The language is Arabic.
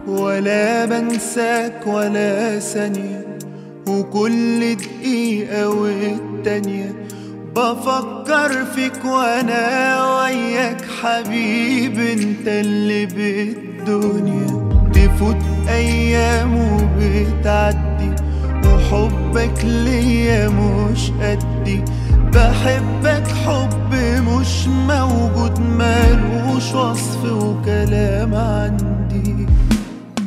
ولا بنساك ولا ثانية، وكل دقيقة والتانية بفكر فيك وانا وياك حبيبي، انت اللي بالدنيا. تفوت ايام وبتعدي وحبك ليا مش قدي، بحبك حب مش موجود، مالوش وصف وكلام عني.